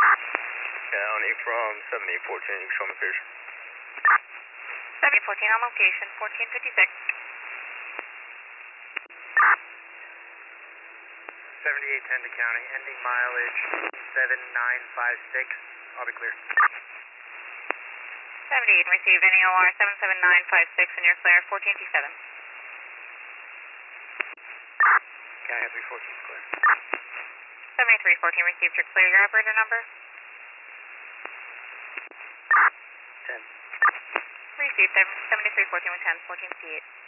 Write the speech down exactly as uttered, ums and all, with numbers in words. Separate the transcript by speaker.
Speaker 1: County from seventy fourteen, you can show me clear.
Speaker 2: seventy fourteen on location, fourteen fifty-six.
Speaker 3: seventy-eight ten to county, ending mileage seven nine five six. I'll be clear.
Speaker 2: seventy-eight, receive N E O R seven seven nine five six, and you're clear, fourteen T seven.
Speaker 3: County three fourteen clear.
Speaker 2: seventy-three fourteen, received, you're clear. Your operator number?
Speaker 3: ten.
Speaker 2: Received, seventy-three fourteen with ten, fourteen C eight.